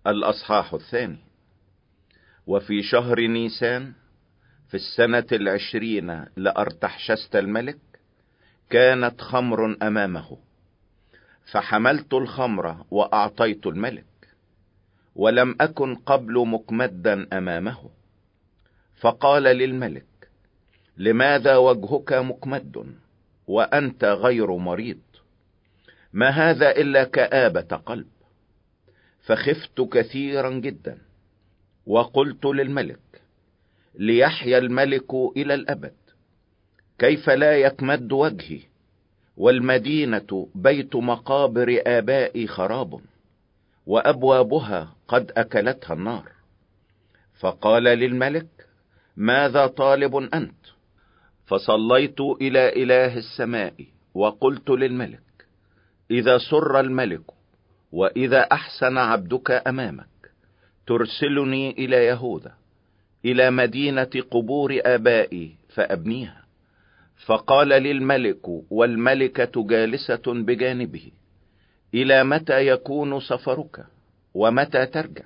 الأصحاح 2. وفي شهر نيسان في السنة 20 لأرتحشست الملك كانت خمر أمامه، فحملت الخمر وأعطيت الملك، ولم أكن قبل مكمدا أمامه. فقال للملك: لماذا وجهك مكمد وأنت غير مريض؟ ما هذا إلا كآبة قلب. فخفت كثيرا جدا، وقلت للملك: ليحيا الملك إلى الأبد، كيف لا يكمد وجهي، والمدينة بيت مقابر آبائي خراب، وأبوابها قد أكلتها النار. فقال للملك: ماذا طالب أنت؟ فصليت إلى إله السماء وقلت للملك: إذا سر الملك وإذا أحسن عبدك أمامك ترسلني إلى يهوذا، إلى مدينة قبور آبائي فأبنيها. فقال للملك والملكة جالسة بجانبه: إلى متى يكون سفرك ومتى ترجع؟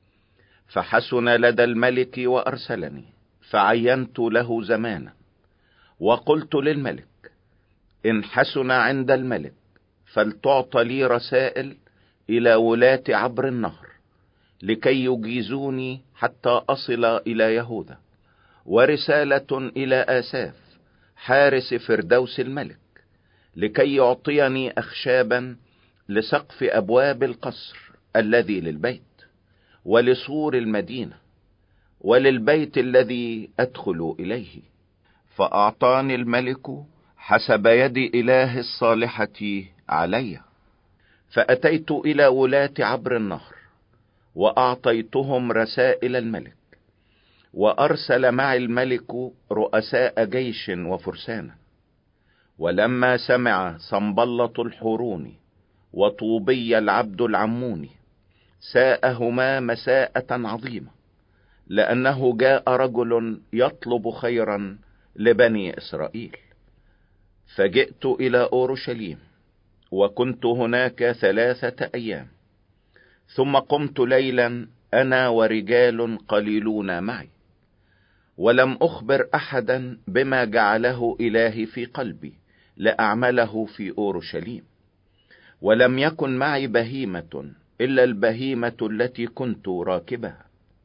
فحسن لدى الملك وأرسلني، فعينت له زمانا، وقلت للملك: إن حسن عند الملك فلتعط لي رسائل إلى ولاة عبر النهر، لكي يجيزوني حتى أصل إلى يهوذا، ورسالة إلى آساف حارس فردوس الملك، لكي يعطيني أخشابا لسقف أبواب القصر الذي للبيت، ولسور المدينة، وللبيت الذي أدخل إليه. فأعطاني الملك حسب يد إله الصالحة علي. فأتيت إلى ولاة عبر النهر وأعطيتهم رسائل الملك، وأرسل معي الملك رؤساء جيش وفرسانا. ولما سمع صنبلط الحوروني وطوبي العبد العموني ساءهما مساءة عظيمة، لأنه جاء رجل يطلب خيرا لبني إسرائيل. فجئت إلى أورشليم، وكنت هناك 3 أيام، ثم قمت ليلا أنا ورجال قليلون معي، ولم أخبر أحدا بما جعله إلهي في قلبي لأعمله في أورشليم. ولم يكن معي بهيمة إلا البهيمة التي كنت راكبها.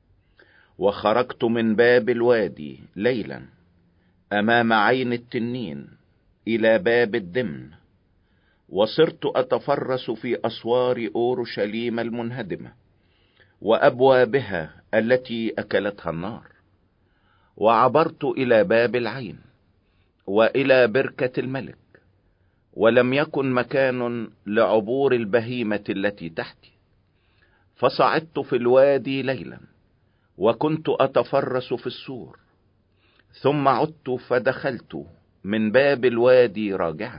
وخرجت من باب الوادي ليلا أمام عين التنين إلى باب الدمن، وصرت أتفرس في أسوار أورشليم المنهدمة وأبوابها التي أكلتها النار. وعبرت إلى باب العين وإلى بركة الملك، ولم يكن مكان لعبور البهيمة التي تحتي. فصعدت في الوادي ليلا، وكنت أتفرس في السور، ثم عدت فدخلت من باب الوادي راجعا.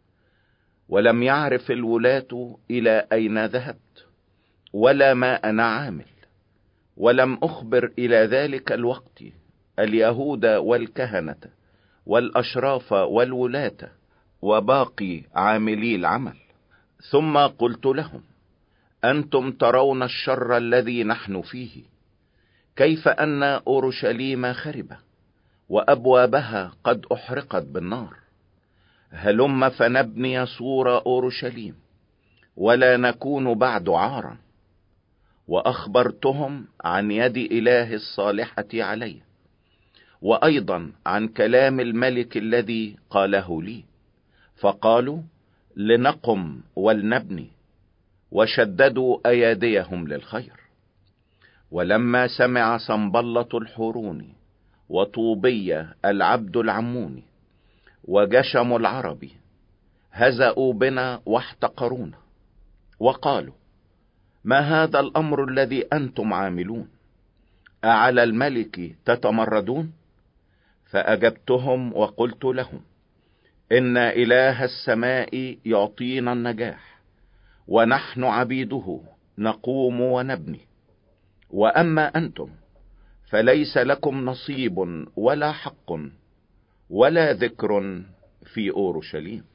ولم يعرف الولاة إلى أين ذهبت ولا ما أنا عامل. ولم أخبر إلى ذلك الوقت اليهود والكهنة والأشراف والولاة وباقي عاملي العمل. ثم قلت لهم: أنتم ترون الشر الذي نحن فيه، كيف أن أورشليم خربة وأبوابها قد أحرقت بالنار. هلم فنبني سور أورشليم ولا نكون بعد عارا. وأخبرتهم عن يد إله الصالحة علي، وأيضا عن كلام الملك الذي قاله لي. فقالوا: لنقم ولنبني، وشددوا أيديهم للخير. ولما سمع صنبلط الحوروني وطوبي العبد العموني وجشم العربي هزأوا بنا واحتقرونا، وقالوا: ما هذا الأمر الذي أنتم عاملون؟ أعلى الملك تتمردون؟ فأجبتهم وقلت لهم: إن إله السماء يعطينا النجاح، ونحن عبيده نقوم ونبني. وأما أنتم فليس لكم نصيب ولا حق ولا ذكر في أورشليم.